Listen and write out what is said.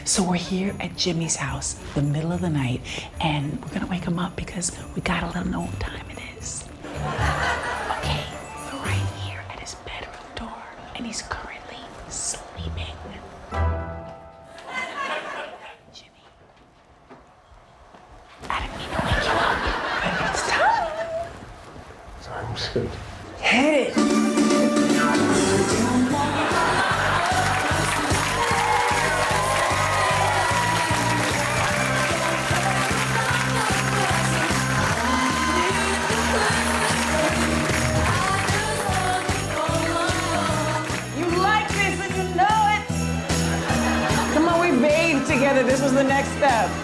So we're here at Jimmy's house, the middle of the night, and we're gonna wake him up because we gotta let him know what time it is. Okay, we're right here at his bedroom door, and he's currently sleeping. Jimmy, I didn't mean to wake you up, but it's time. Sorry, I'm just good. Hit it. Together, this was the next step.